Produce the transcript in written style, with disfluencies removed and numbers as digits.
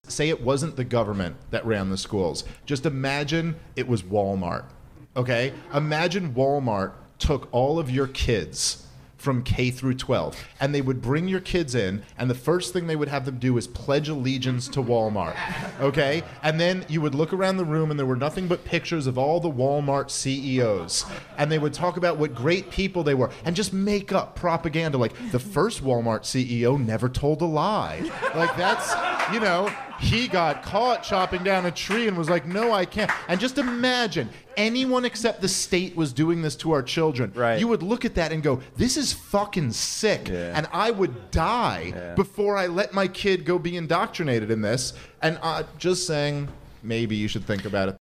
Say it wasn't the government that ran the schools. Just imagine it was Walmart. Okay? Imagine Walmart took all of your kids from K through 12, and they would bring your kids in, and the first thing they would have them do is pledge allegiance to Walmart, okay? And then you would look around the room, and there were nothing but pictures of all the Walmart CEOs, and they would talk about what great people they were, and just make up propaganda, like the first Walmart CEO never told a lie. Like that's, you know, he got caught chopping down a tree and was like, no, I can't. And just imagine, anyone except the state was doing this to our children. Right. You would look at that and go, this is fucking sick. Yeah. And I would die before I let my kid go be indoctrinated in this. And just saying, maybe you should think about it.